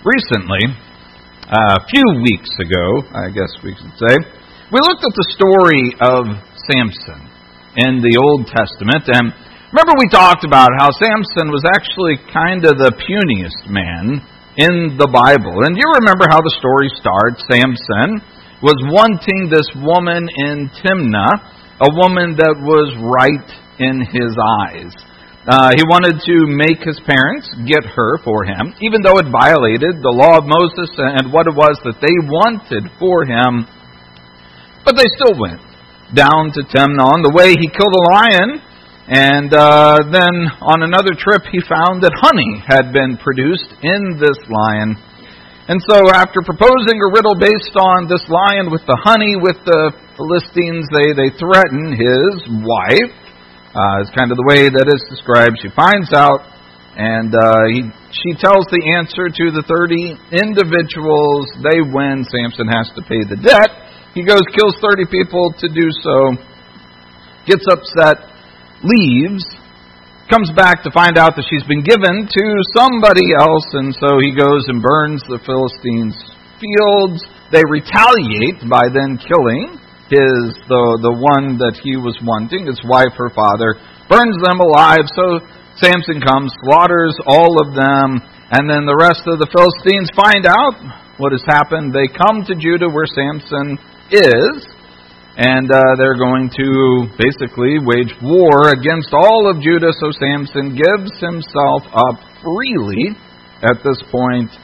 Recently, a few weeks ago, I guess we should say, we looked at the story of Samson in the Old Testament, and remember we talked about how Samson was actually kind of the puniest man in the Bible. And you remember how the story starts. Samson was wanting this woman in Timnah, a woman that was right in his eyes. He wanted to make his parents get her for him, even though it violated the law of Moses and what it was that they wanted for him. But they still went down to Timnah. On the way, he killed a lion, and then on another trip, he found that honey had been produced in this lion. And so after proposing a riddle based on this lion with the honey with the Philistines, they threaten his wife. It's kind of the way that it's described. She finds out, and she tells the answer to the 30 individuals. They win. Samson has to pay the debt. He goes, kills 30 people to do so, gets upset, leaves, comes back to find out that she's been given to somebody else, and so he goes and burns the Philistines' fields. They retaliate by then killing the one that he was wanting, his wife, her father, burns them alive. So Samson comes, slaughters all of them, and then the rest of the Philistines find out what has happened. They come to Judah where Samson is, and they're going to basically wage war against all of Judah. So Samson gives himself up freely at this point.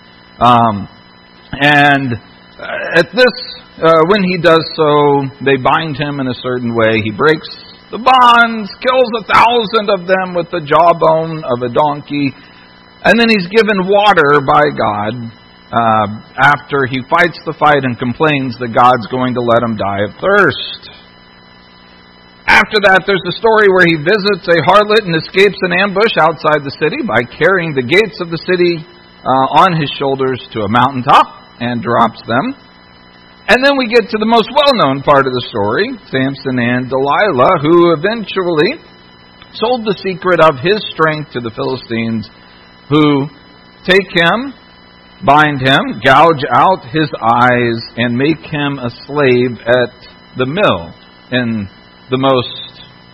When he does so, they bind him in a certain way. He breaks the bonds, kills 1,000 of them with the jawbone of a donkey, and then he's given water by God after he fights the fight and complains that God's going to let him die of thirst. After that, there's the story where he visits a harlot and escapes an ambush outside the city by carrying the gates of the city on his shoulders to a mountaintop and drops them. And then we get to the most well-known part of the story, Samson and Delilah, who eventually sold the secret of his strength to the Philistines, who take him, bind him, gouge out his eyes, and make him a slave at the mill, in the most,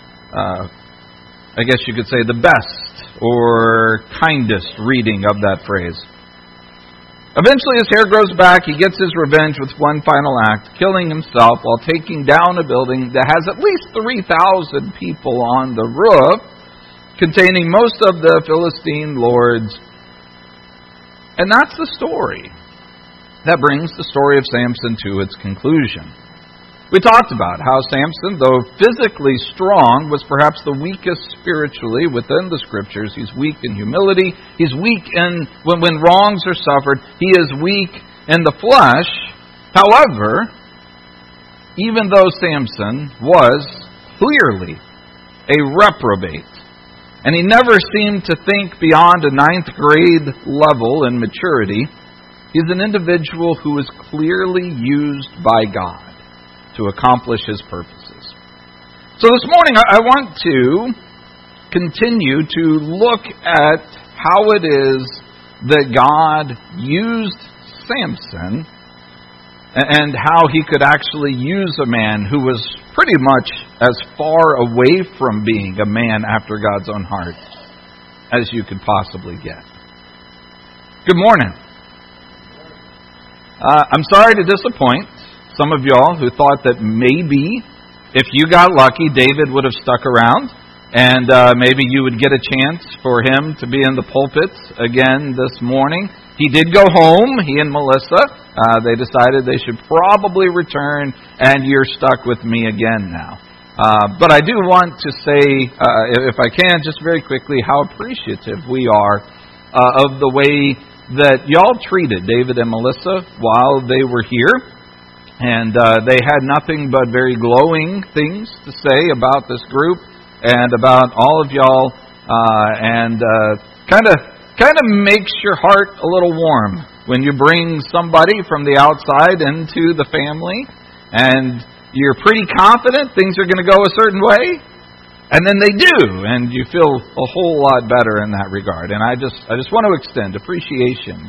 I guess you could say, the best or kindest reading of that phrase. Eventually his hair grows back. He gets his revenge with one final act, killing himself while taking down a building that has at least 3,000 people on the roof, containing most of the Philistine lords. And that's the story. That brings the story of Samson to its conclusion. We talked about how Samson, though physically strong, was perhaps the weakest spiritually within the Scriptures. He's weak in humility. He's weak in when wrongs are suffered. He is weak in the flesh. However, even though Samson was clearly a reprobate, and he never seemed to think beyond a 9th grade level in maturity, he's an individual who is clearly used by God to accomplish his purposes. So this morning I want to continue to look at how it is that God used Samson and how he could actually use a man who was pretty much as far away from being a man after God's own heart as you could possibly get. Good morning. I'm sorry to disappoint some of y'all who thought that maybe if you got lucky, David would have stuck around, and maybe you would get a chance for him to be in the pulpit again this morning. He did go home, he and Melissa. They decided they should probably return, and you're stuck with me again now. But I do want to say, if I can, just very quickly, how appreciative we are of the way that y'all treated David and Melissa while they were here. And they had nothing but very glowing things to say about this group and about all of y'all, and kind of makes your heart a little warm when you bring somebody from the outside into the family, and you're pretty confident things are going to go a certain way, and then they do, and you feel a whole lot better in that regard. And I just want to extend appreciation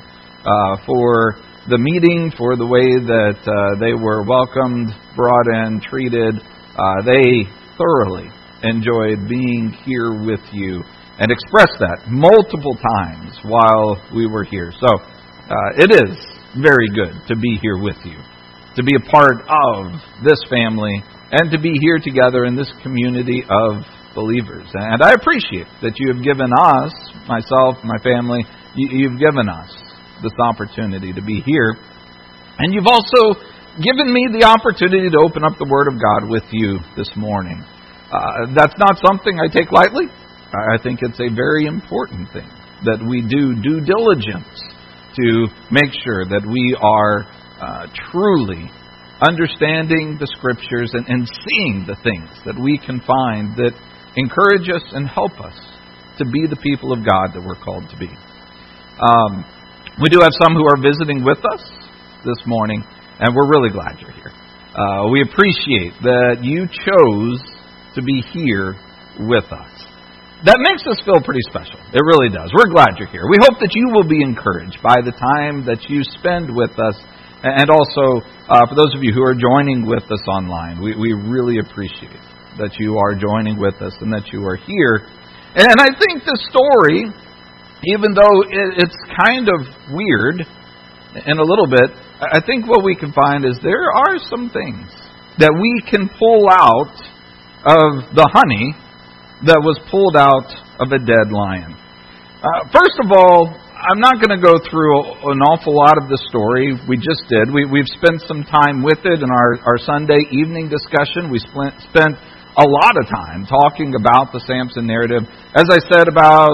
for the meeting, for the way that they were welcomed, brought in, treated. They thoroughly enjoyed being here with you and expressed that multiple times while we were here. So it is very good to be here with you, to be a part of this family, and to be here together in this community of believers. And I appreciate that you have given us, myself, my family, you've given us this opportunity to be here. And you've also given me the opportunity to open up the Word of God with you this morning. That's not something I take lightly. I think it's a very important thing that we do due diligence to make sure that we are truly understanding the Scriptures and seeing the things that we can find that encourage us and help us to be the people of God that we're called to be. We do have some who are visiting with us this morning, and we're really glad you're here. We appreciate that you chose to be here with us. That makes us feel pretty special. It really does. We're glad you're here. We hope that you will be encouraged by the time that you spend with us. And also, for those of you who are joining with us online, we really appreciate that you are joining with us and that you are here. And I think this story, even though it's kind of weird in a little bit, I think what we can find is there are some things that we can pull out of the honey that was pulled out of a dead lion. First of all, I'm not going to go through an awful lot of the story. We just did. We've spent some time with it in our Sunday evening discussion. We spent a lot of time talking about the Samson narrative. As I said,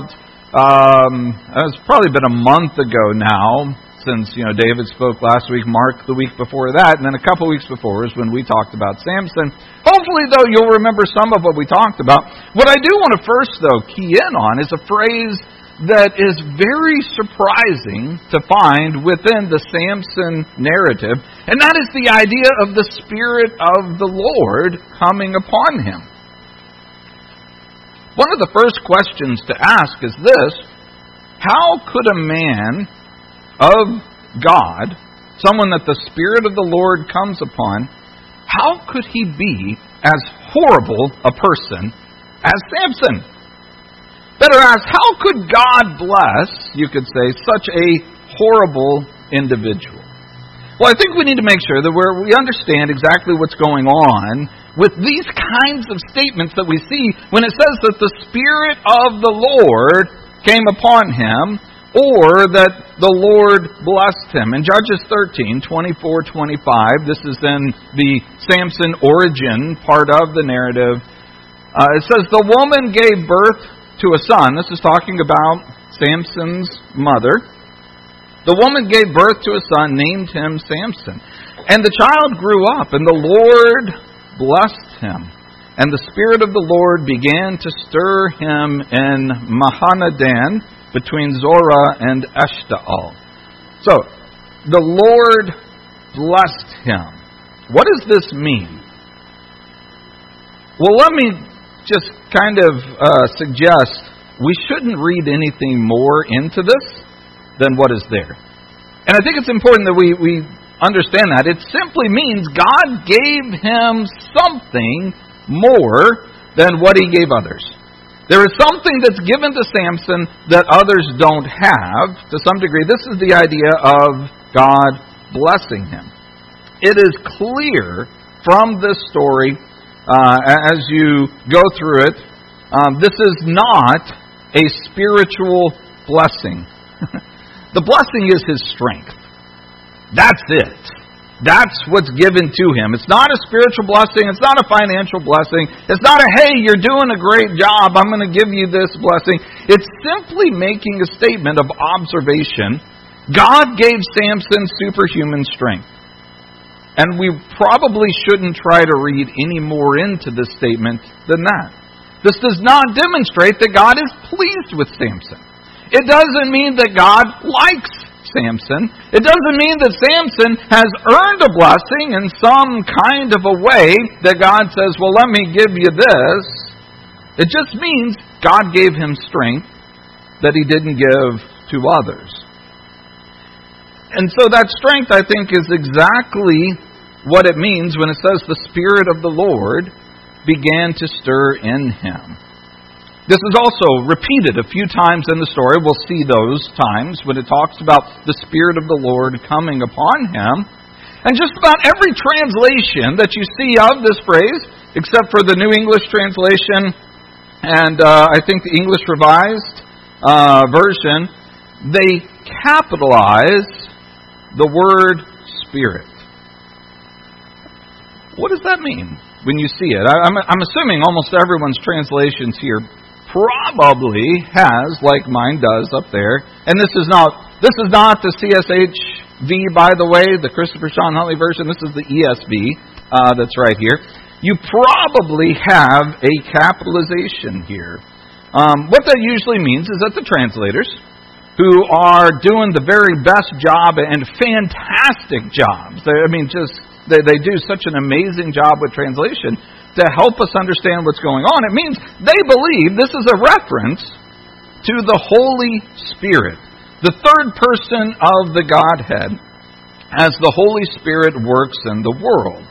it's probably been a month ago now since David spoke last week, Mark the week before that, and then a couple weeks before is when we talked about Samson. Hopefully, though, you'll remember some of what we talked about. What I do want to first, though, key in on is a phrase that is very surprising to find within the Samson narrative, and that is the idea of the Spirit of the Lord coming upon him. One of the first questions to ask is this: how could a man of God, someone that the Spirit of the Lord comes upon, how could he be as horrible a person as Samson? Better ask, how could God bless, you could say, such a horrible individual? Well, I think we need to make sure that we understand exactly what's going on with these kinds of statements that we see when it says that the Spirit of the Lord came upon him, or that the Lord blessed him. In Judges 13, 24-25, this is in the Samson origin part of the narrative. It says, the woman gave birth to a son. This is talking about Samson's mother. The woman gave birth to a son, named him Samson. And the child grew up, and the Lord blessed him. And the Spirit of the Lord began to stir him in Mahanadan, between Zorah and Eshtaol. So, the Lord blessed him. What does this mean? Well, let me just kind of suggest we shouldn't read anything more into this than what is there. And I think it's important that we understand that. It simply means God gave him something more than what he gave others. There is something that's given to Samson that others don't have, to some degree. This is the idea of God blessing him. It is clear from this story, as you go through it, this is not a spiritual blessing. The blessing is his strength. That's it. That's what's given to him. It's not a spiritual blessing. It's not a financial blessing. It's not a, hey, you're doing a great job, I'm going to give you this blessing. It's simply making a statement of observation. God gave Samson superhuman strength. And we probably shouldn't try to read any more into this statement than that. This does not demonstrate that God is pleased with Samson. It doesn't mean that God likes Samson. It doesn't mean that Samson has earned a blessing in some kind of a way that God says, well, let me give you this. It just means God gave him strength that he didn't give to others. And so that strength, I think, is exactly what it means when it says the Spirit of the Lord began to stir in him. This is also repeated a few times in the story. We'll see those times when it talks about the Spirit of the Lord coming upon him. And just about every translation that you see of this phrase, except for the New English translation and I think the English Revised Version, they capitalize the word Spirit. What does that mean when you see it? I'm assuming almost everyone's translations here probably has, like mine does up there. And this is not the CSHV, by the way, the Christopher Sean Huntley version. This is the ESV that's right here. You probably have a capitalization here. What that usually means is that the translators, who are doing the very best job and fantastic jobs, they do such an amazing job with translation to help us understand what's going on. It means they believe this is a reference to the Holy Spirit, the third person of the Godhead, as the Holy Spirit works in the world.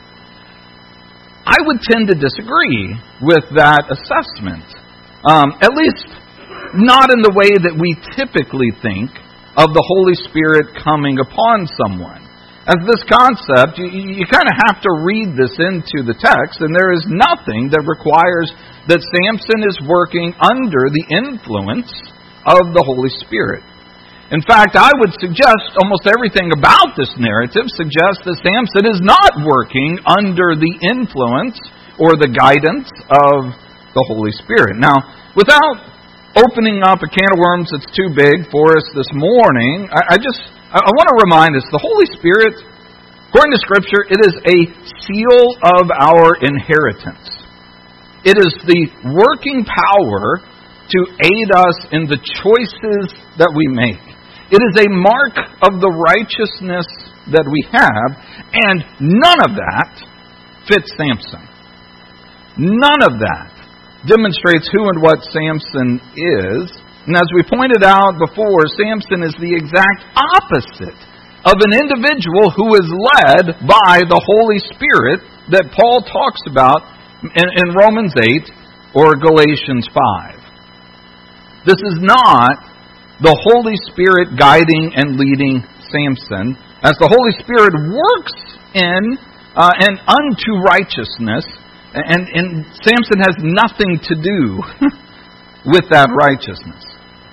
I would tend to disagree with that assessment, at least not in the way that we typically think of the Holy Spirit coming upon someone. As this concept, you kind of have to read this into the text, and there is nothing that requires that Samson is working under the influence of the Holy Spirit. In fact, I would suggest almost everything about this narrative suggests that Samson is not working under the influence or the guidance of the Holy Spirit. Now, without opening up a can of worms that's too big for us this morning, I want to remind us, the Holy Spirit, according to Scripture, it is a seal of our inheritance. It is the working power to aid us in the choices that we make. It is a mark of the righteousness that we have, and none of that fits Samson. None of that demonstrates who and what Samson is. And as we pointed out before, Samson is the exact opposite of an individual who is led by the Holy Spirit that Paul talks about in Romans 8 or Galatians 5. This is not the Holy Spirit guiding and leading Samson, as the Holy Spirit works in and unto righteousness, and Samson has nothing to do with that righteousness.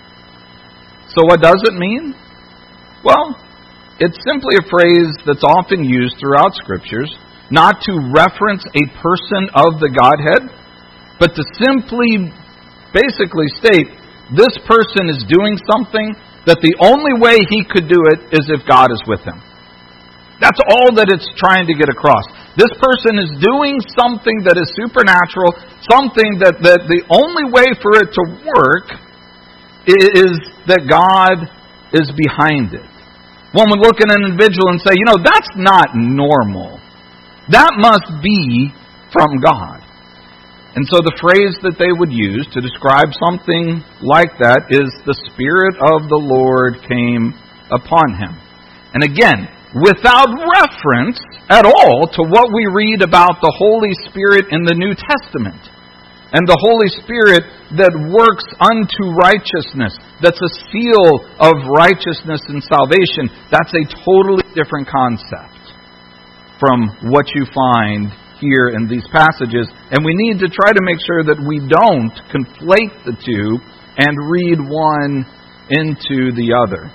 So what does it mean? Well, it's simply a phrase that's often used throughout Scriptures, not to reference a person of the Godhead, but to simply basically state, this person is doing something that the only way he could do it is if God is with him. That's all that it's trying to get across. This person is doing something that is supernatural, something that the only way for it to work is that God is behind it. One would look at an individual and say, that's not normal. That must be from God. And so the phrase that they would use to describe something like that is the Spirit of the Lord came upon him. And again, without reference at all to what we read about the Holy Spirit in the New Testament. And the Holy Spirit that works unto righteousness, that's a seal of righteousness and salvation, that's a totally different concept from what you find here in these passages. And we need to try to make sure that we don't conflate the two and read one into the other.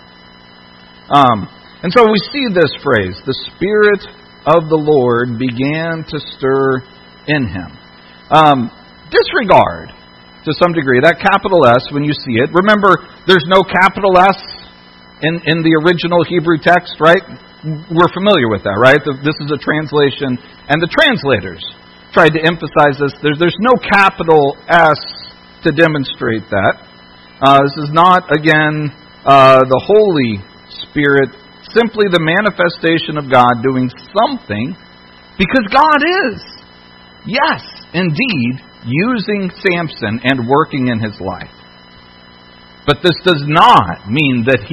And so we see this phrase, the Spirit of the Lord began to stir in him. Disregard, to some degree, that capital S when you see it. Remember, there's no capital S in the original Hebrew text, right? We're familiar with that, right? This is a translation, and the translators tried to emphasize this. There's no capital S to demonstrate that. This is not, again, the Holy Spirit, simply the manifestation of God doing something, because God is, yes, indeed, using Samson and working in his life. But this does not mean that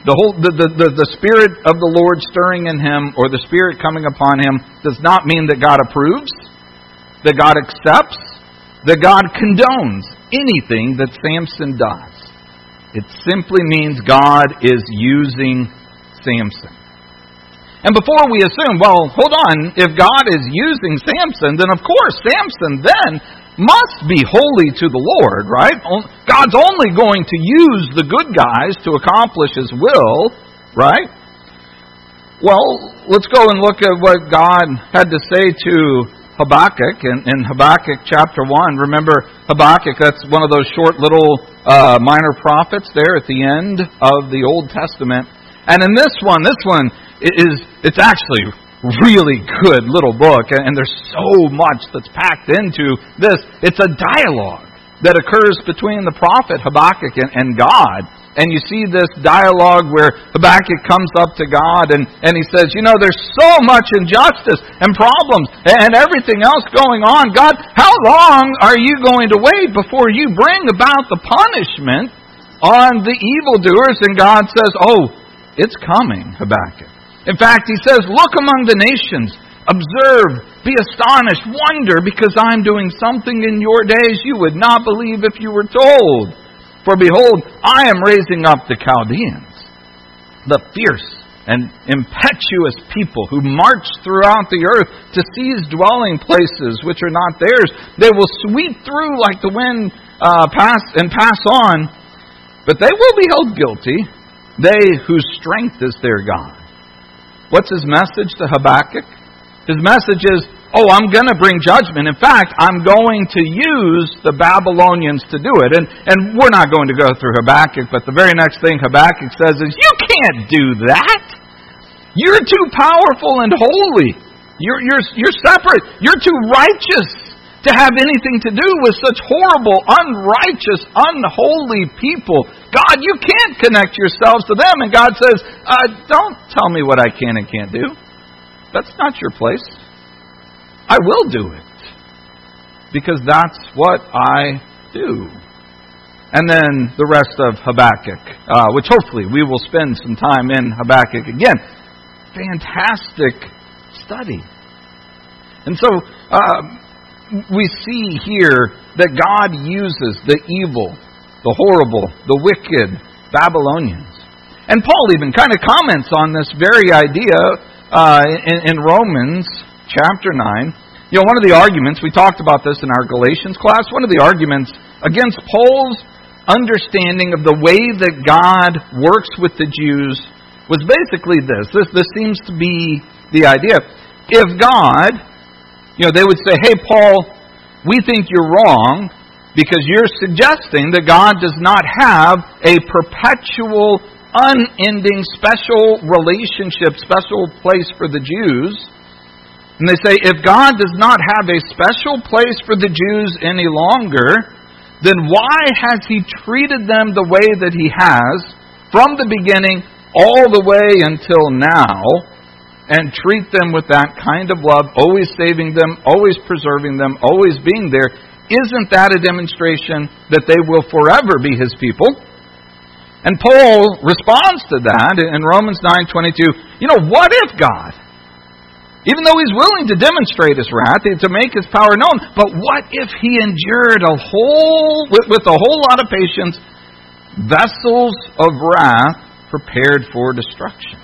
the Spirit of the Lord stirring in him, or the Spirit coming upon him, does not mean that God approves, that God accepts, that God condones anything that Samson does. It simply means God is using Samson. And before we assume, well, hold on, if God is using Samson, then of course Samson then must be holy to the Lord, right? God's only going to use the good guys to accomplish His will, right? Well, let's go and look at what God had to say to Habakkuk in Habakkuk chapter 1. Remember Habakkuk, that's one of those short little minor prophets there at the end of the Old Testament. And in this one it's actually really good little book, and there's so much that's packed into this. It's a dialogue that occurs between the prophet Habakkuk and God. And you see this dialogue where Habakkuk comes up to God and he says, there's so much injustice and problems and everything else going on. God, how long are you going to wait before you bring about the punishment on the evildoers? And God says, it's coming, Habakkuk. In fact, he says, look among the nations, observe, be astonished, wonder, because I'm doing something in your days you would not believe if you were told. For behold, I am raising up the Chaldeans, the fierce and impetuous people who march throughout the earth to seize dwelling places which are not theirs. They will sweep through like the wind pass on, but they will be held guilty, they whose strength is their God. What's his message to Habakkuk? His message is, I'm going to bring judgment. In fact, I'm going to use the Babylonians to do it. And we're not going to go through Habakkuk, but the very next thing Habakkuk says is, you can't do that. You're too powerful and holy. You're separate. You're too righteous to have anything to do with such horrible, unrighteous, unholy people. God, you can't connect yourselves to them. And God says, don't tell me what I can and can't do. That's not your place. I will do it. Because that's what I do. And then the rest of Habakkuk, which hopefully we will spend some time in Habakkuk again. Fantastic study. And so, we see here that God uses the evil, the horrible, the wicked Babylonians. And Paul even kind of comments on this very idea in Romans chapter 9. One of the arguments, we talked about this in our Galatians class, one of the arguments against Paul's understanding of the way that God works with the Jews was basically this. This seems to be the idea. If God, they would say, hey, Paul, we think you're wrong because you're suggesting that God does not have a perpetual, unending, special relationship, special place for the Jews. And they say, if God does not have a special place for the Jews any longer, then why has He treated them the way that He has from the beginning all the way until now, and treat them with that kind of love, always saving them, always preserving them, always being there? Isn't that a demonstration that they will forever be His people? And Paul responds to that in Romans 9:22. What if God, even though He's willing to demonstrate His wrath, to make His power known, but what if He endured with a whole lot of patience, vessels of wrath prepared for destruction?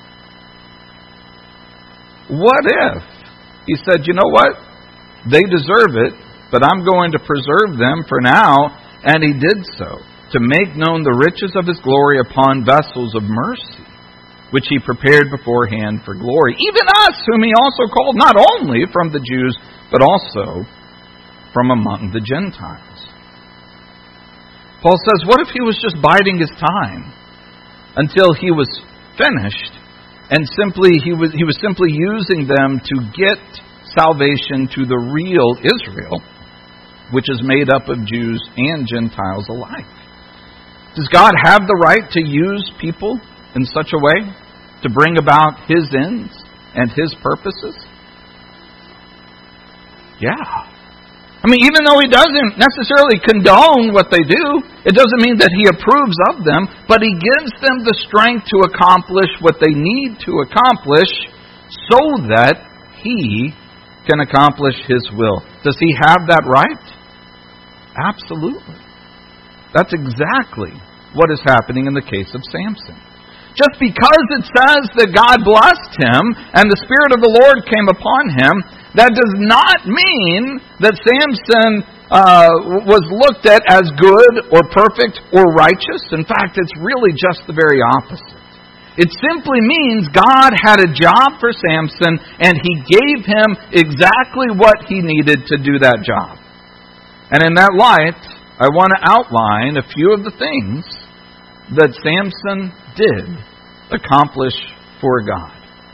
What if He said, you know what? They deserve it, but I'm going to preserve them for now. And He did so, to make known the riches of His glory upon vessels of mercy, which He prepared beforehand for glory. Even us, whom He also called, not only from the Jews, but also from among the Gentiles. Paul says, what if He was just biding His time until He was finished? And he was simply using them to get salvation to the real Israel, which is made up of Jews and Gentiles alike. Does God have the right to use people in such a way to bring about His ends and His purposes? Yeah. I mean, even though he doesn't necessarily condone what they do, it doesn't mean that he approves of them, but he gives them the strength to accomplish what they need to accomplish so that he can accomplish his will. Does he have that right? Absolutely. That's exactly what is happening in the case of Samson. Just because it says that God blessed him and the Spirit of the Lord came upon him, that does not mean that Samson was looked at as good or perfect or righteous. In fact, it's really just the very opposite. It simply means God had a job for Samson and he gave him exactly what he needed to do that job. And in that light, I want to outline a few of the things that Samson did accomplish for God.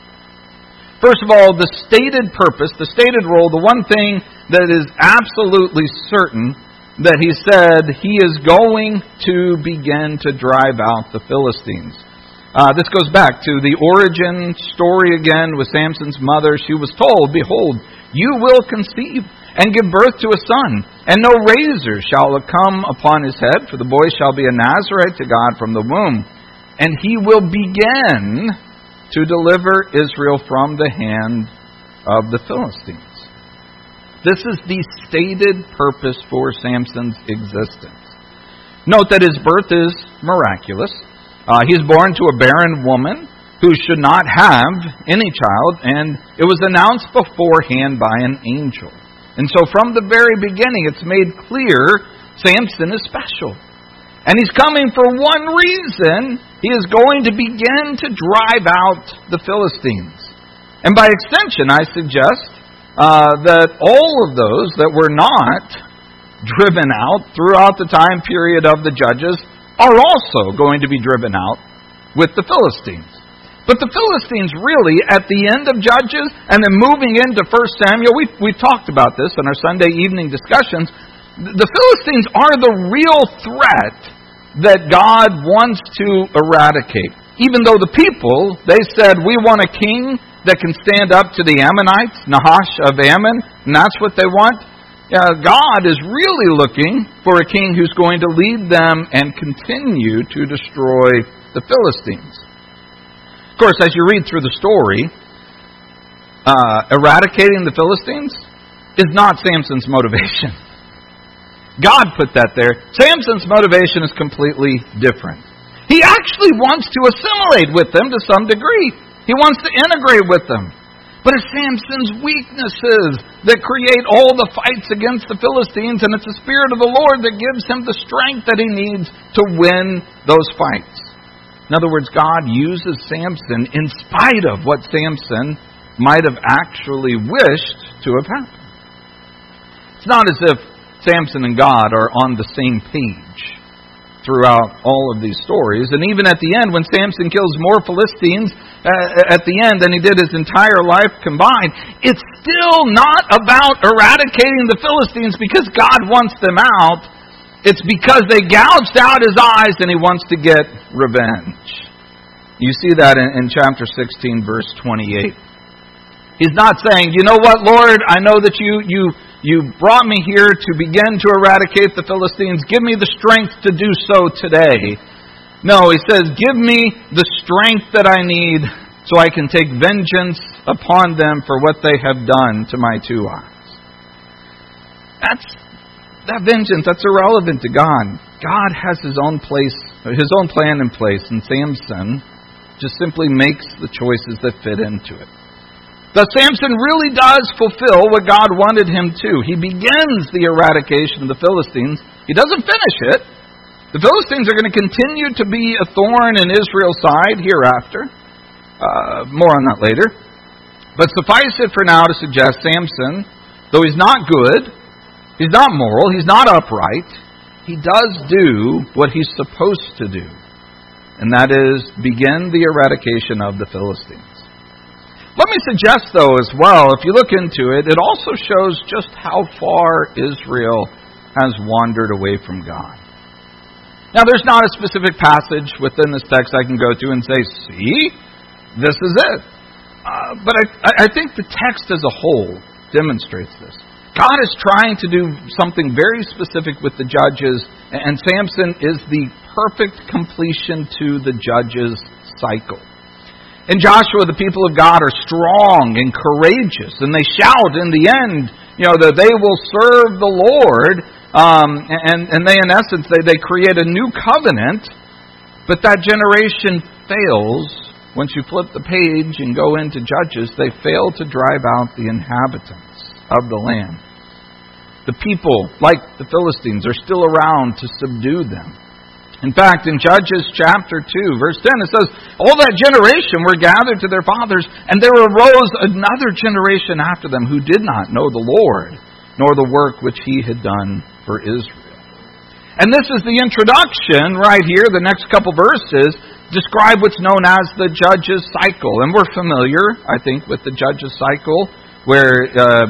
First of all, the stated purpose, the stated role, the one thing that is absolutely certain that he said he is going to begin to drive out the Philistines. This goes back to the origin story again with Samson's mother. She was told, "Behold, you will conceive and give birth to a son, and no razor shall come upon his head, for the boy shall be a Nazarite to God from the womb, and he will begin to deliver Israel from the hand of the Philistines." This is the stated purpose for Samson's existence. Note that his birth is miraculous. He's born to a barren woman who should not have any child, and it was announced beforehand by an angel. And so from the very beginning, it's made clear Samson is special. And he's coming for one reason. He is going to begin to drive out the Philistines. And by extension, I suggest that all of those that were not driven out throughout the time period of the Judges are also going to be driven out with the Philistines. But the Philistines really, at the end of Judges, and then moving into 1 Samuel, we've talked about this in our Sunday evening discussions, the Philistines are the real threat that God wants to eradicate. Even though the people, they said, "We want a king that can stand up to the Ammonites, Nahash of Ammon," and that's what they want. God is really looking for a king who's going to lead them and continue to destroy the Philistines. Of course, as you read through the story, eradicating the Philistines is not Samson's motivation. God put that there. Samson's motivation is completely different. He actually wants to assimilate with them to some degree. He wants to integrate with them. But it's Samson's weaknesses that create all the fights against the Philistines, and it's the Spirit of the Lord that gives him the strength that he needs to win those fights. In other words, God uses Samson in spite of what Samson might have actually wished to have happened. It's not as if Samson and God are on the same page throughout all of these stories. And even at the end, when Samson kills more Philistines at the end than he did his entire life combined, it's still not about eradicating the Philistines because God wants them out. It's because they gouged out his eyes and he wants to get revenge. You see that in chapter 16, verse 28. He's not saying, "You know what, Lord, I know that you brought me here to begin to eradicate the Philistines. Give me the strength to do so today." No, he says, "Give me the strength that I need so I can take vengeance upon them for what they have done to my two eyes." That vengeance, that's irrelevant to God. God has his own plan in place, and Samson just simply makes the choices that fit into it. Thus, Samson really does fulfill what God wanted him to. He begins the eradication of the Philistines. He doesn't finish it. The Philistines are going to continue to be a thorn in Israel's side hereafter. More on that later. But suffice it for now to suggest Samson, though he's not good, he's not moral, he's not upright, he does do what he's supposed to do. And that is begin the eradication of the Philistines. Let me suggest, though, as well, if you look into it, it also shows just how far Israel has wandered away from God. Now, there's not a specific passage within this text I can go to and say, "See, this is it." But I think the text as a whole demonstrates this. God is trying to do something very specific with the judges, and Samson is the perfect completion to the judges' cycle. In Joshua, the people of God are strong and courageous, and they shout in the end, that they will serve the Lord, and they, in essence, they create a new covenant, but that generation fails. Once you flip the page and go into Judges, they fail to drive out the inhabitants of the land. The people, like the Philistines, are still around to subdue them. In fact, in Judges chapter 2, verse 10, it says, all that generation were gathered to their fathers, and there arose another generation after them who did not know the Lord, nor the work which He had done for Israel. And this is the introduction right here. The next couple verses describe what's known as the Judges cycle. And we're familiar, I think, with the Judges cycle, where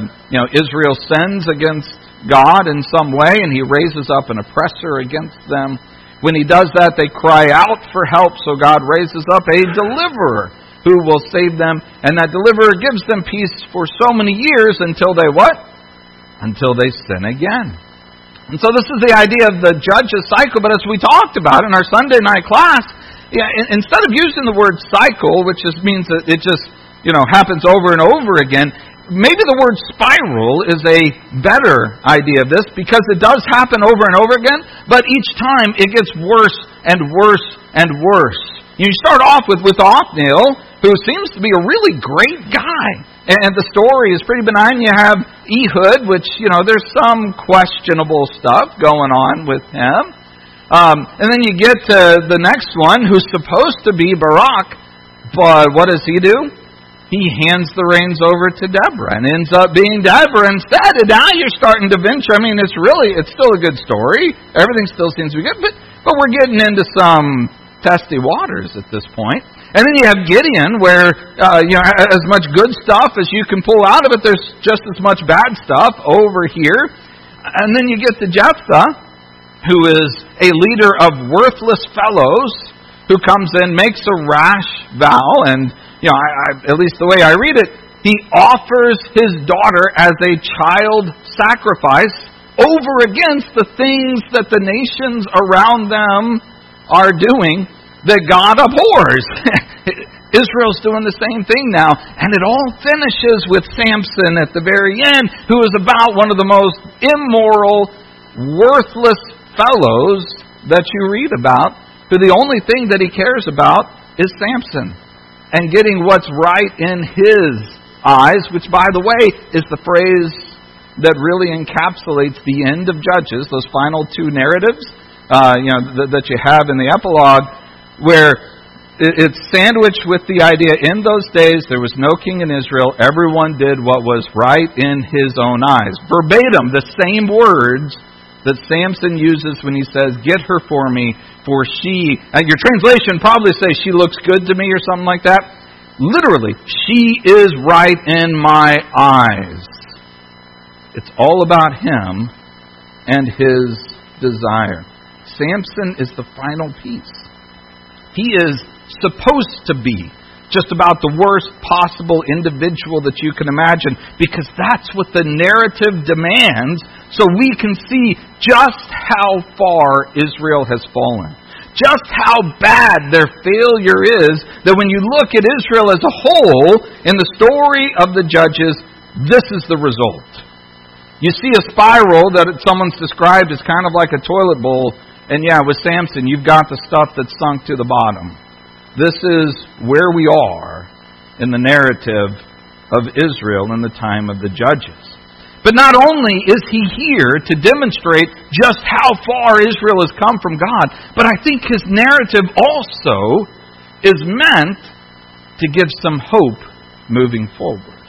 Israel sins against God in some way, and He raises up an oppressor against them. When He does that, they cry out for help, so God raises up a deliverer who will save them. And that deliverer gives them peace for so many years until they what? Until they sin again. And so this is the idea of the Judges cycle. But as we talked about in our Sunday night class, instead of using the word cycle, which just means that it just happens over and over again, maybe the word spiral is a better idea of this, because it does happen over and over again, but each time it gets worse and worse and worse. You start off with Othniel, who seems to be a really great guy, and the story is pretty benign. You have Ehud, which, there's some questionable stuff going on with him. And then you get to the next one, who's supposed to be Barak, but what does he do? He hands the reins over to Deborah and ends up being Deborah instead. And now you're starting to venture. It's still a good story. Everything still seems to be good, but we're getting into some testy waters at this point. And then you have Gideon, where as much good stuff as you can pull out of it, there's just as much bad stuff over here. And then you get to Jephthah, who is a leader of worthless fellows, who comes in, makes a rash vow, and at least the way I read it, he offers his daughter as a child sacrifice over against the things that the nations around them are doing that God abhors. Israel's doing the same thing now, and it all finishes with Samson at the very end, who is about one of the most immoral, worthless fellows that you read about, who the only thing that he cares about is Samson and getting what's right in his eyes, which, by the way, is the phrase that really encapsulates the end of Judges, those final two narratives that you have in the epilogue, where it's sandwiched with the idea, in those days there was no king in Israel, everyone did what was right in his own eyes. Verbatim, the same words that Samson uses when he says, get her for me, for she, and your translation probably says she looks good to me or something like that. Literally, she is right in my eyes. It's all about him and his desire. Samson is the final piece. He is supposed to be just about the worst possible individual that you can imagine, because that's what the narrative demands, so we can see just how far Israel has fallen. Just how bad their failure is, that when you look at Israel as a whole, in the story of the Judges, this is the result. You see a spiral that someone's described as kind of like a toilet bowl, and with Samson, you've got the stuff that's sunk to the bottom. This is where we are in the narrative of Israel in the time of the Judges. But not only is he here to demonstrate just how far Israel has come from God, but I think his narrative also is meant to give some hope moving forward.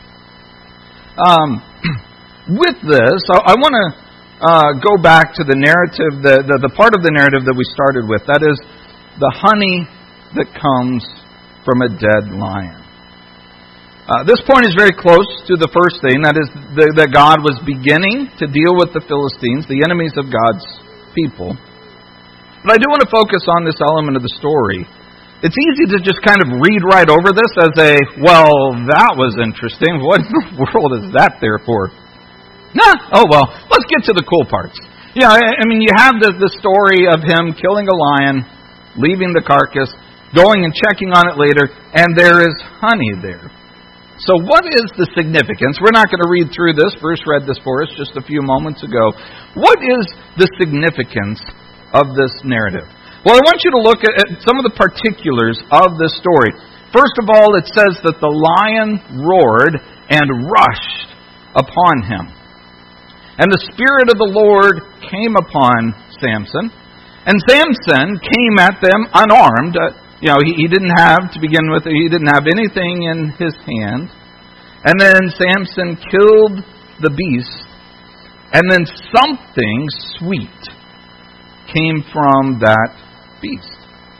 With this, I want to go back to the narrative, the part of the narrative that we started with. That is the honey that comes from a dead lion. This point is very close to the first thing, that is that God was beginning to deal with the Philistines, the enemies of God's people. But I do want to focus on this element of the story. It's easy to just kind of read right over this as that was interesting. What in the world is that there for? Nah. Oh, well, let's get to the cool parts. Yeah, I mean, you have the story of him killing a lion, leaving the carcass, going and checking on it later, and there is honey there. So what is the significance? We're not going to read through this. Bruce read this for us just a few moments ago. What is the significance of this narrative? Well, I want you to look at some of the particulars of this story. First of all, it says that the lion roared and rushed upon him. And the Spirit of the Lord came upon Samson. And Samson came at them unarmed. He didn't have, to begin with, he didn't have anything in his hand. And then Samson killed the beast. And then something sweet came from that beast.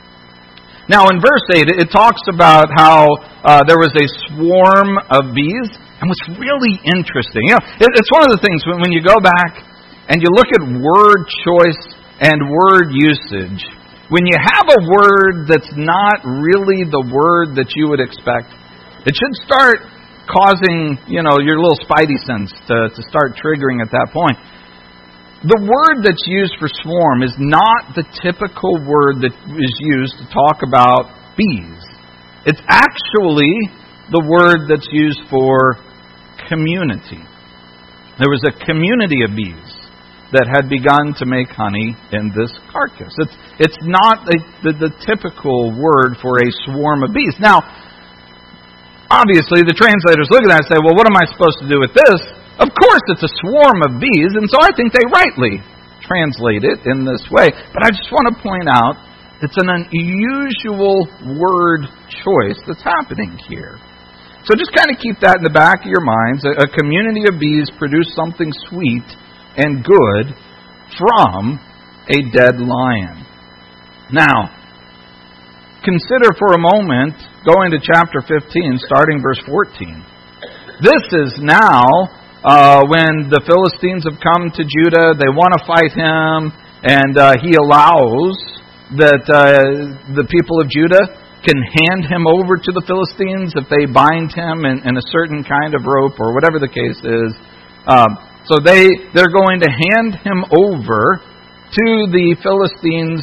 Now in verse 8, it talks about how there was a swarm of bees. And what's really interesting, it's one of the things when you go back and you look at word choice and word usage, when you have a word that's not really the word that you would expect, it should start causing, your little spidey sense to start triggering at that point. The word that's used for swarm is not the typical word that is used to talk about bees. It's actually the word that's used for community. There was a community of bees that had begun to make honey in this carcass. It's not the typical word for a swarm of bees. Now, obviously, the translators look at that and say, well, what am I supposed to do with this? Of course, it's a swarm of bees, and so I think they rightly translate it in this way. But I just want to point out, it's an unusual word choice that's happening here. So just kind of keep that in the back of your minds. A community of bees produced something sweet and good from a dead lion. Now, consider for a moment going to chapter 15, starting verse 14. This is now when the Philistines have come to Judah. They want to fight him, and he allows that the people of Judah can hand him over to the Philistines if they bind him in a certain kind of rope or whatever the case is. So they're going to hand him over to the Philistines.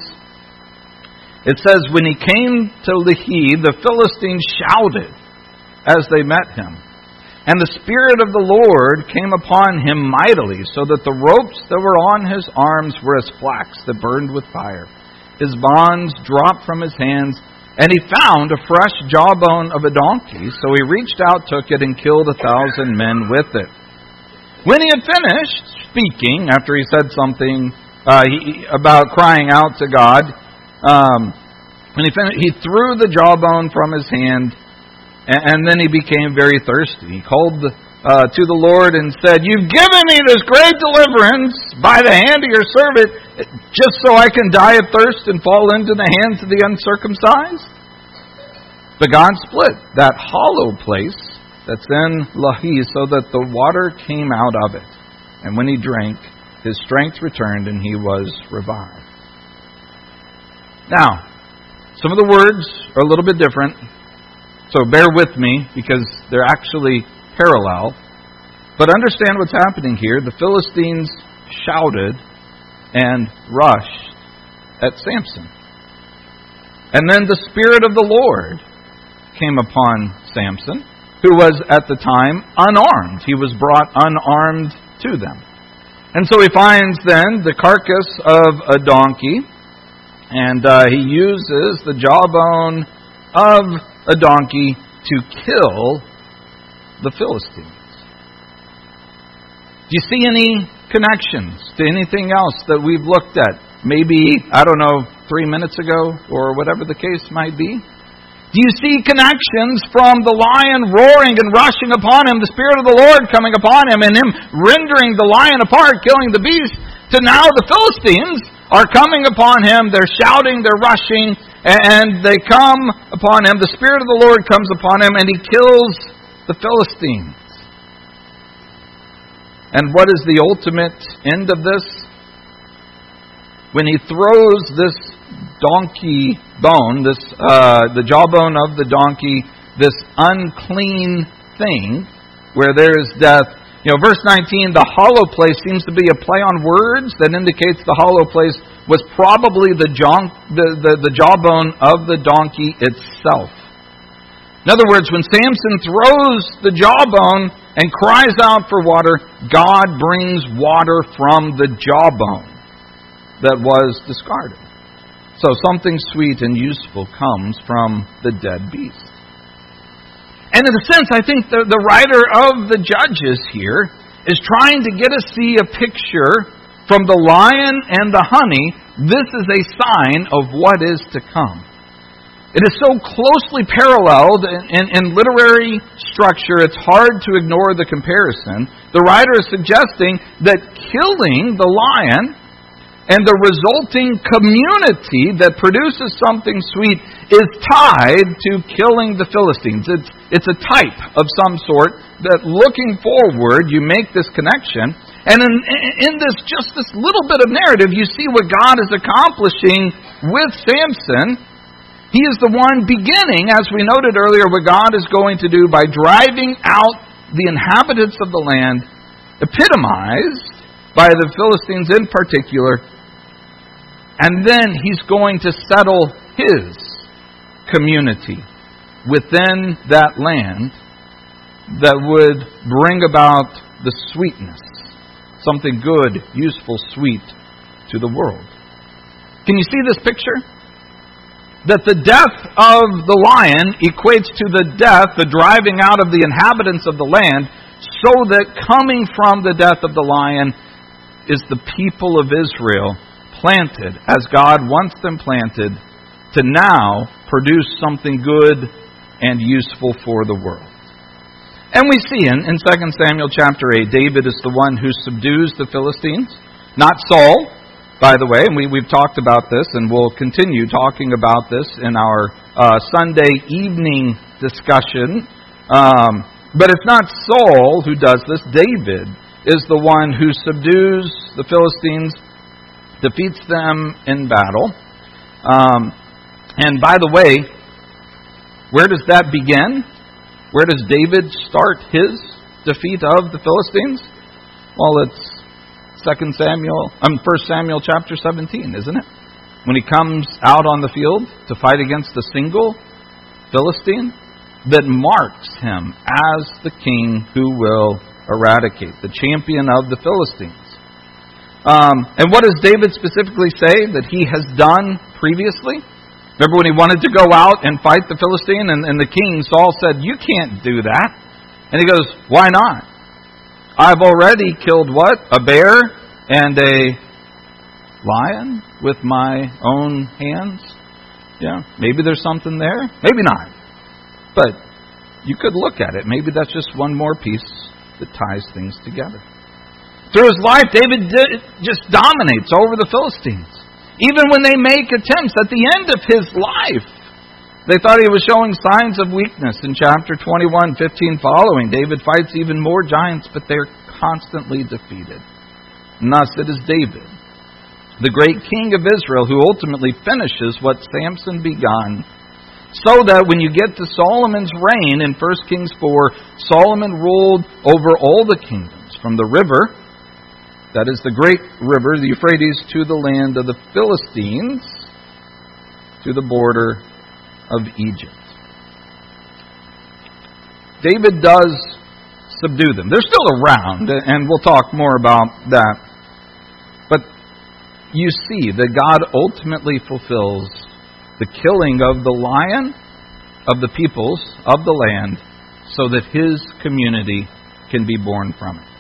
It says, when he came to Lehi, the Philistines shouted as they met him. And the Spirit of the Lord came upon him mightily, so that the ropes that were on his arms were as flax that burned with fire. His bonds dropped from his hands, and he found a fresh jawbone of a donkey. So he reached out, took it, and killed 1,000 men with it. When he had finished speaking, after he said something about crying out to God, when he finished, he threw the jawbone from his hand, and then he became very thirsty. He called to the Lord and said, "You've given me this great deliverance by the hand of your servant, just so I can die of thirst and fall into the hands of the uncircumcised?" But God split that hollow place that's in Lehi, so that the water came out of it. And when he drank, his strength returned and he was revived. Now, some of the words are a little bit different, so bear with me because they're actually parallel. But understand what's happening here. The Philistines shouted and rushed at Samson. And then the Spirit of the Lord came upon Samson, who was at the time unarmed. He was brought unarmed to them. And so he finds then the carcass of a donkey, and he uses the jawbone of a donkey to kill the Philistines. Do you see any connections to anything else that we've looked at? Maybe, 3 minutes ago, or whatever the case might be? Do you see connections from the lion roaring and rushing upon him, the Spirit of the Lord coming upon him, and him rendering the lion apart, killing the beast, to now the Philistines are coming upon him, they're shouting, they're rushing, and they come upon him, the Spirit of the Lord comes upon him, and he kills the Philistines. And what is the ultimate end of this? When he throws this donkey bone, the jawbone of the donkey, this unclean thing, where there is death, Verse 19, the hollow place seems to be a play on words that indicates the hollow place was probably the jawbone of the donkey itself. In other words, when Samson throws the jawbone and cries out for water, God brings water from the jawbone that was discarded. So something sweet and useful comes from the dead beast. And in a sense, I think the writer of the Judges here is trying to get us see a picture from the lion and the honey. This is a sign of what is to come. It is so closely paralleled in literary structure, it's hard to ignore the comparison. The writer is suggesting that killing the lion and the resulting community that produces something sweet is tied to killing the Philistines. It's a type of some sort that looking forward, you make this connection. And in this little bit of narrative, you see what God is accomplishing with Samson. He is the one beginning, as we noted earlier, what God is going to do by driving out the inhabitants of the land, epitomized by the Philistines in particular. And then He's going to settle His community within that land that would bring about the sweetness, something good, useful, sweet to the world. Can you see this picture? That the death of the lion equates to the death, the driving out of the inhabitants of the land, so that coming from the death of the lion is the people of Israel planted, as God wants them planted, to now produce something good and useful for the world. And we see in 2 Samuel chapter 8, David is the one who subdues the Philistines, not Saul, by the way, and we've talked about this, and we'll continue talking about this in our Sunday evening discussion. But it's not Saul who does this. David is the one who subdues the Philistines, defeats them in battle. And by the way, where does that begin? Where does David start his defeat of the Philistines? Well, it's 1 Samuel chapter 17, isn't it? When he comes out on the field to fight against a single Philistine that marks him as the king who will eradicate, the champion of the Philistines. And what does David specifically say that he has done previously? Remember when he wanted to go out and fight the Philistine, and the king, Saul, said, "You can't do that." And he goes, "Why not? I've already killed what? A bear and a lion with my own hands." Yeah, maybe there's something there. Maybe not. But you could look at it. Maybe that's just one more piece that ties things together. Through his life, David just dominates over the Philistines. Even when they make attempts at the end of his life, they thought he was showing signs of weakness. In chapter 21, 15 following, David fights even more giants, but they're constantly defeated. And thus it is David, the great king of Israel, who ultimately finishes what Samson begun. So that when you get to Solomon's reign in 1 Kings 4, Solomon ruled over all the kingdoms, from the river, that is the great river, the Euphrates, to the land of the Philistines, to the border of Egypt. David does subdue them. They're still around, and we'll talk more about that. But you see that God ultimately fulfills the killing of the lion of the peoples of the land so that His community can be born from it.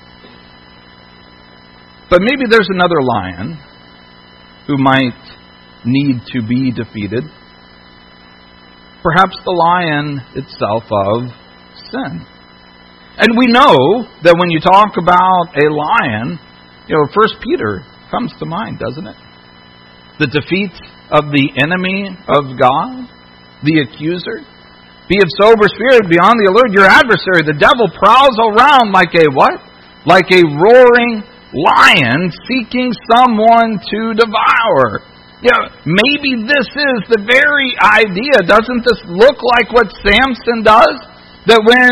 But maybe there's another lion who might need to be defeated. Perhaps the lion itself of sin. And we know that when you talk about a lion, 1 Peter comes to mind, doesn't it? The defeat of the enemy of God, the accuser. Be of sober spirit, be on the alert. Your adversary, the devil, prowls around like a what? Like a roaring lion seeking someone to devour. Maybe this is the very idea. Doesn't this look like what Samson does? That when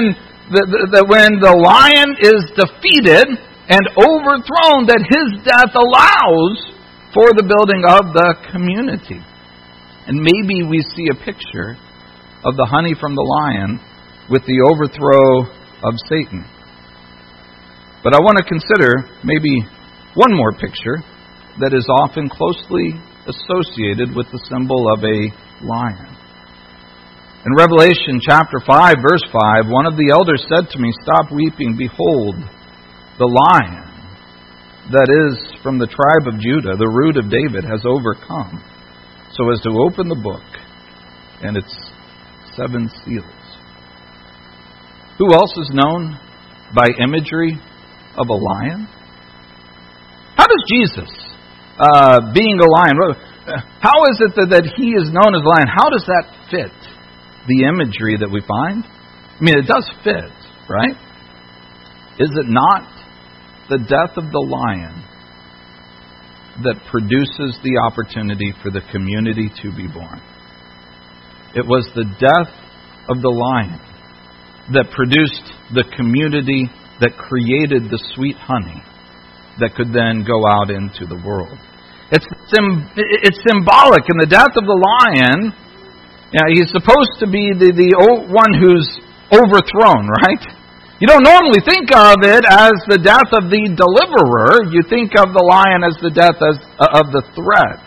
that when the lion is defeated and overthrown, that his death allows for the building of the community. And maybe we see a picture of the honey from the lion with the overthrow of Satan. But I want to consider maybe one more picture that is often closely associated with the symbol of a lion. In Revelation chapter 5, verse 5, one of the elders said to me, "Stop weeping. Behold, the lion that is from the tribe of Judah, the root of David, has overcome, so as to open the book and its 7 seals." Who else is known by imagery of a lion? How does Jesus, being a lion, how is it that he is known as a lion? How does that fit the imagery that we find? I mean, it does fit, right? Is it not the death of the lion that produces the opportunity for the community to be born? It was the death of the lion that produced the community that created the sweet honey that could then go out into the world. It's symbolic. In the death of the lion, he's supposed to be the one who's overthrown, right? You don't normally think of it as the death of the deliverer. You think of the lion as the death of the threat.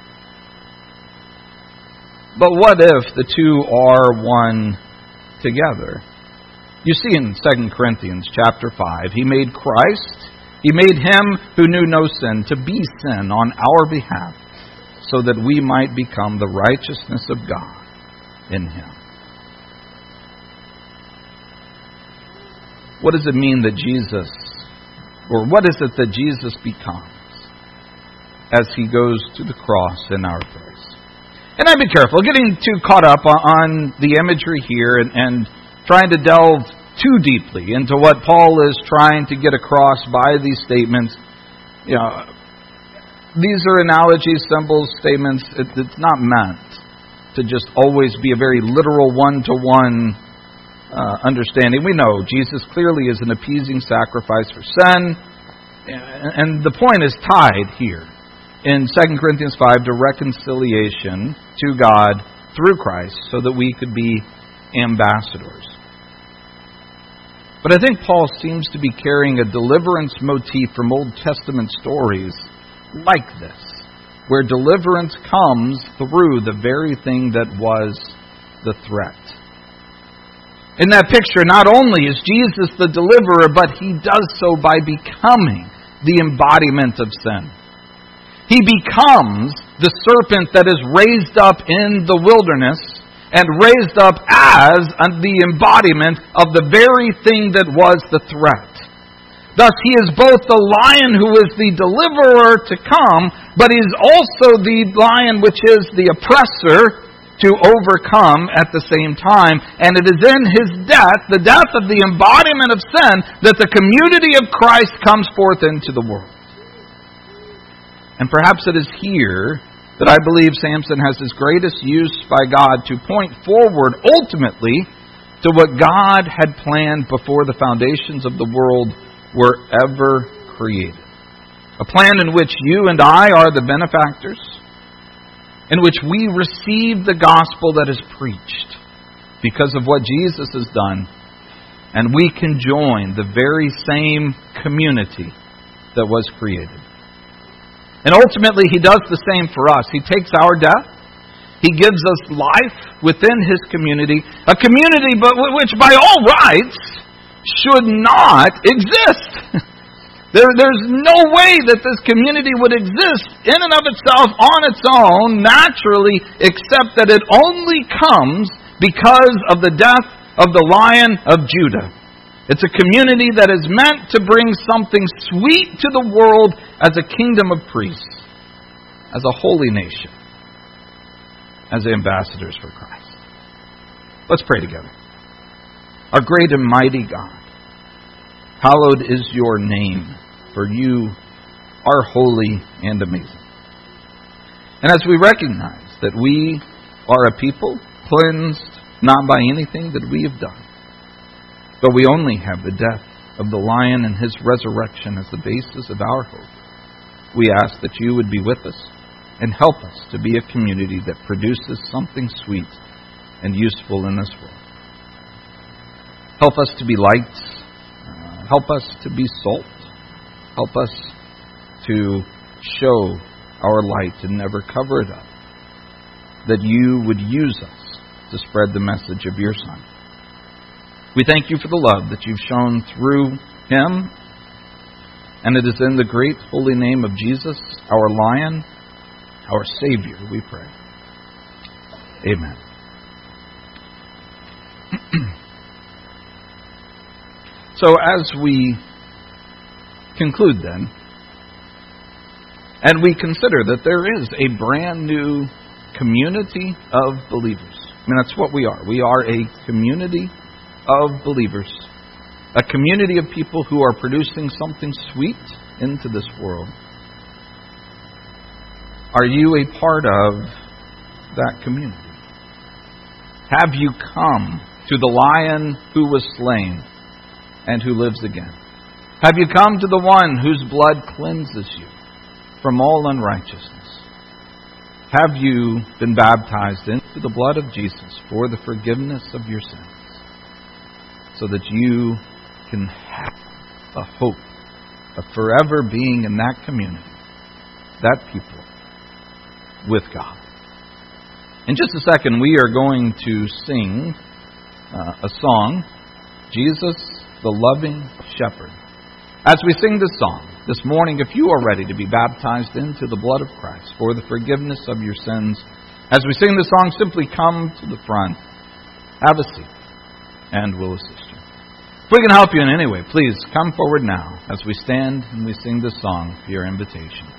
But what if the two are one together? You see in 2 Corinthians chapter 5, He made Christ, He made Him who knew no sin to be sin on our behalf, so that we might become the righteousness of God in Him. What does it mean that Jesus, or what is it that Jesus becomes as He goes to the cross in our place? And I'd be careful getting too caught up on the imagery here and trying to delve too deeply into what Paul is trying to get across by these statements. These are analogies, symbols, statements. It's not meant to just always be a very literal one-to-one understanding. We know Jesus clearly is an appeasing sacrifice for sin, and the point is tied here in 2 Corinthians 5 to reconciliation to God through Christ so that we could be ambassadors. But I think Paul seems to be carrying a deliverance motif from Old Testament stories like this, where deliverance comes through the very thing that was the threat. In that picture, not only is Jesus the deliverer, but He does so by becoming the embodiment of sin. He becomes the serpent that is raised up in the wilderness and raised up as the embodiment of the very thing that was the threat. Thus, He is both the lion who is the deliverer to come, but He is also the lion which is the oppressor to overcome at the same time. And it is in His death, the death of the embodiment of sin, that the community of Christ comes forth into the world. And perhaps it is here that I believe Samson has his greatest use by God to point forward ultimately to what God had planned before the foundations of the world were ever created. A plan in which you and I are the benefactors, in which we receive the gospel that is preached because of what Jesus has done, and we can join the very same community that was created. And ultimately, He does the same for us. He takes our death. He gives us life within His community, a community which by all rights should not exist. There's no way that this community would exist in and of itself on its own naturally, except that it only comes because of the death of the Lion of Judah. It's a community that is meant to bring something sweet to the world as a kingdom of priests, as a holy nation, as ambassadors for Christ. Let's pray together. Our great and mighty God, hallowed is Your name, for You are holy and amazing. And as we recognize that we are a people cleansed not by anything that we have done, But we only have the death of the lion and his resurrection as the basis of our hope. We ask that you would be with us and help us to be a community that produces something sweet and useful in this world. Help us to be lights. Help us to be salt. Help us to show our light and never cover it up. That you would use us to spread the message of your Son. We thank you for the love that you've shown through him. And it is in the great holy name of Jesus, our Lion, our Savior, we pray. Amen. So as we conclude then, and we consider that there is a brand new community of believers. I mean, that's what we are. We are a community of believers. A community of people who are producing something sweet into this world. Are you a part of that community? Have you come to the Lion who was slain and who lives again? Have you come to the one whose blood cleanses you from all unrighteousness? Have you been baptized into the blood of Jesus for the forgiveness of your sins, so that you can have a hope of forever being in that community, that people, with God? In just a second, we are going to sing a song, Jesus, the Loving Shepherd. As we sing this song, this morning, if you are ready to be baptized into the blood of Christ for the forgiveness of your sins, as we sing this song, simply come to the front, have a seat, and we'll assist you. If we can help you in any way, please come forward now as we stand and we sing this song for your invitation.